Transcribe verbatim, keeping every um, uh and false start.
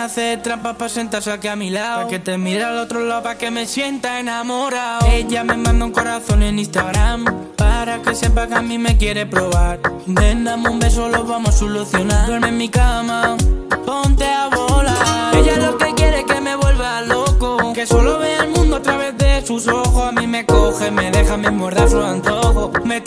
hace trampas pa' sentarse aquí a mi lado, pa' que te mire al otro lado, pa' que me sienta enamorado. Ella me manda un corazón en Instagram para que sepa que a mí me quiere probar. Ven, dame un beso, lo vamos a solucionar. Duerme en mi cama, ponte a volar. Ella lo que quiere es que me vuelva loco, que solo vea el mundo a través de sus ojos. A mí me coge, me deja, me muerda su antojo. Me